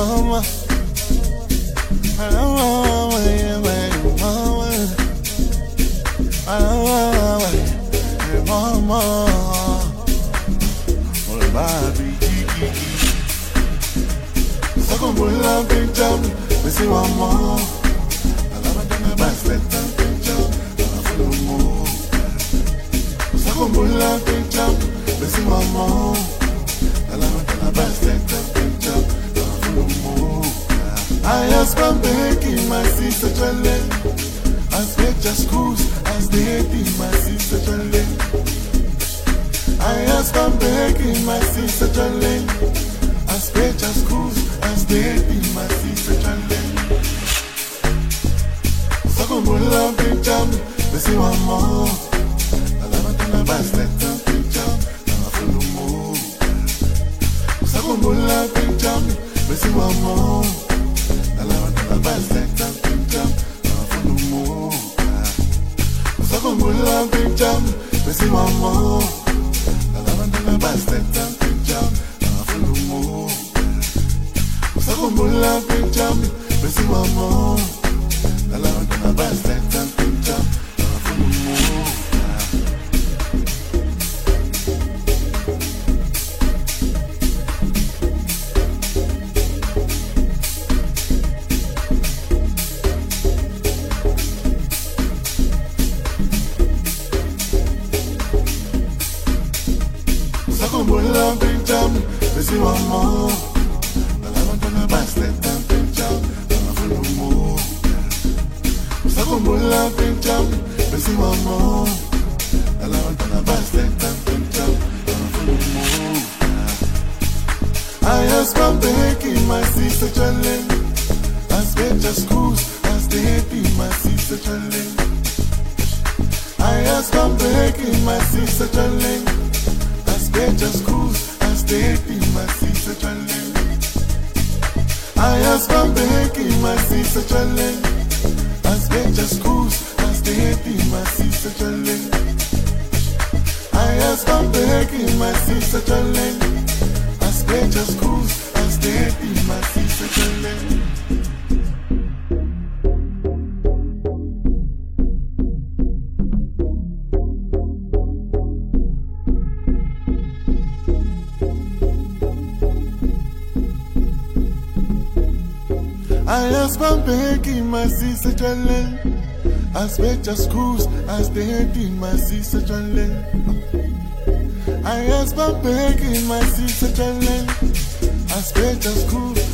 mama. I ask for making my sister challenge. As they just cruise, as they hate my sister challenge. I ask for making my sister challenge. As they just cruise, as they hate my sister challenge. So come on, love big jam, they say one more. I love it in the best, let them big jam, now I feel no more. So come on, love big jam, they say one more. I love it in the best, let them big jam, now I feel no more. So come on, love big jam, they say one more. I love it in the best, let them big jam, now I feel no more. So come on, love big jam, they say one more. I love it in the best, let them big jam, now I feel no more. Love big jam, they see one more. I love it in the best, let them big jam, now I feel no more. So come on, love big jam, they see one more. I love it in the best, let them big jam, now I feel no more. I ask for making my sister challenge. As they just cruise, as they hate my sister challenge. I ask for making my sister challenge. They just cruise as they hate my sister challenge. I ask for making my sister challenge. As they just cruise as they hate my sister challenge. I ask for making my sister challenge. As they just cruise as they hate my sister challenge. I ask for making my sister challenge. As they just cruise, as they hate my sister challenge. I ask for making my sister challenge. As they just cruise,